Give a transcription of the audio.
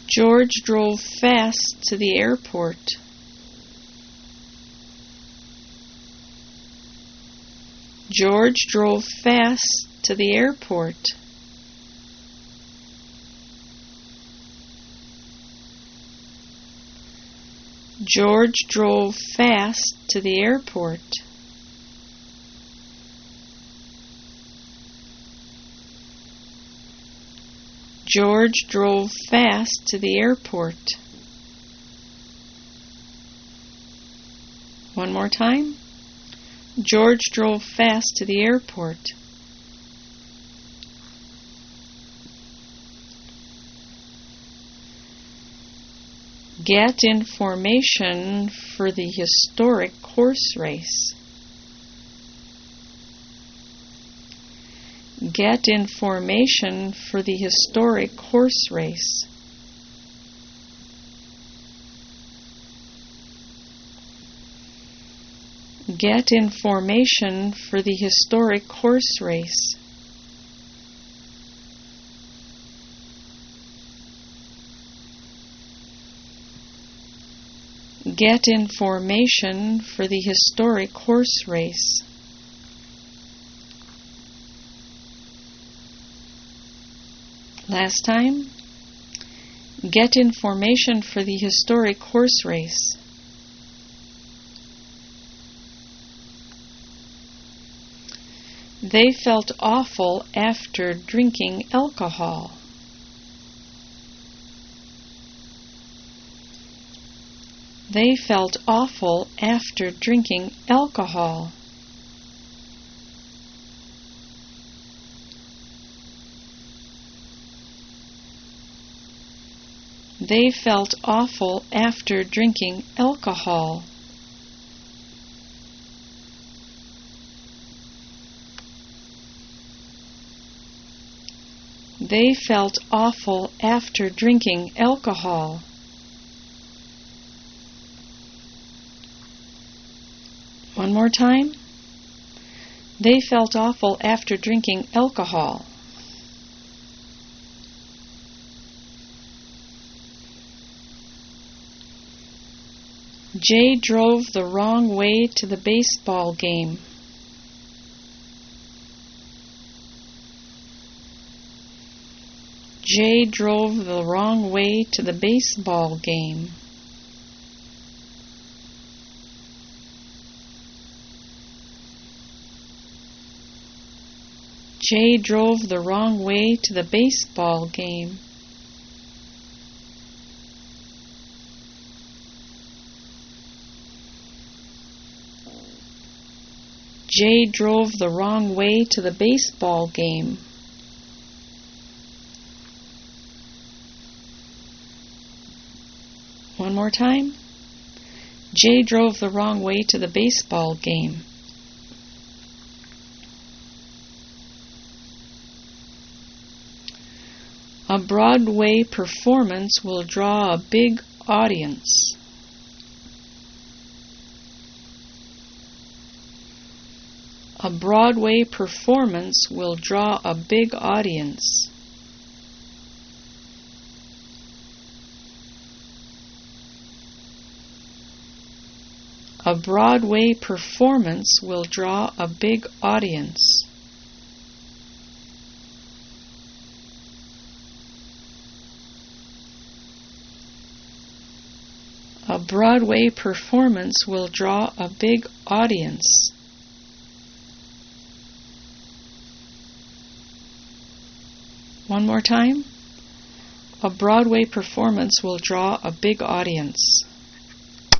George drove fast to the airport. George drove fast to the airport. George drove fast to the airport. George drove fast to the airport. One more time. George drove fast to the airport. Get information for the historic horse race. Get information for the historic horse race. Get information for the historic horse race. Get information for the historic horse race. Last time. Get information for the historic horse race. They felt awful after drinking alcohol. They felt awful after drinking alcohol. They felt awful after drinking alcohol. They felt awful after drinking alcohol. One more time. They felt awful after drinking alcohol. Jay drove the wrong way to the baseball game. Jay drove the wrong way to the baseball game. Jay drove the wrong way to the baseball game. Jay drove the wrong way to the baseball game. One more time. Jay drove the wrong way to the baseball game. A Broadway performance will draw a big audience. A Broadway performance will draw a big audience. A Broadway performance will draw a big audience. A Broadway performance will draw a big audience. One more time. A Broadway performance will draw a big audience.